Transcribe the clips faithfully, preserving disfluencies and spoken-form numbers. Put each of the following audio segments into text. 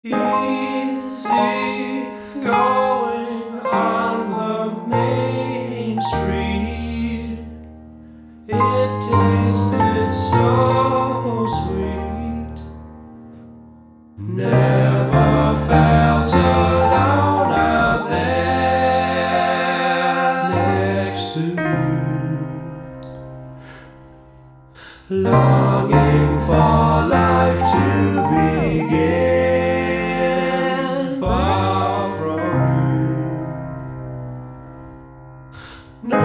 Easy going on the main street. It tasted so sweet. Never felt alone out there next to you. Longing for life to begin. Far from you. No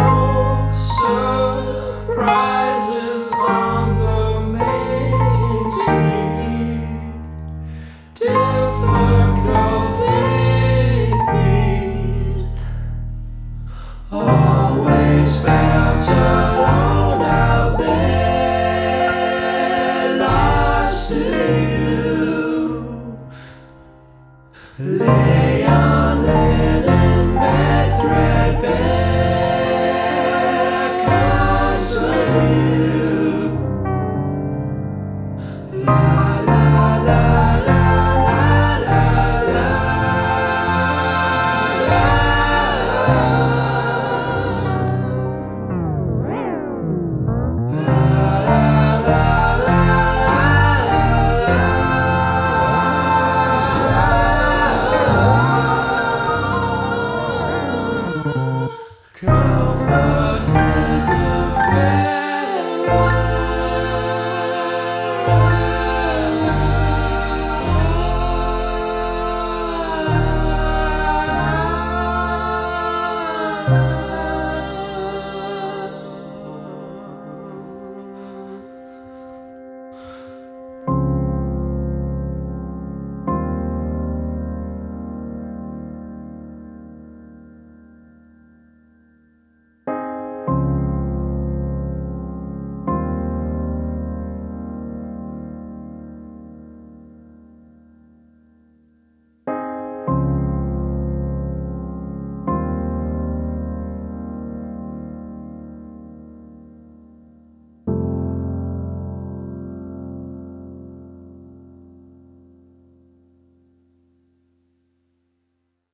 surprises on the main street. Difficult bathing. Always felt alone out there, lost to you. Leon Leonard.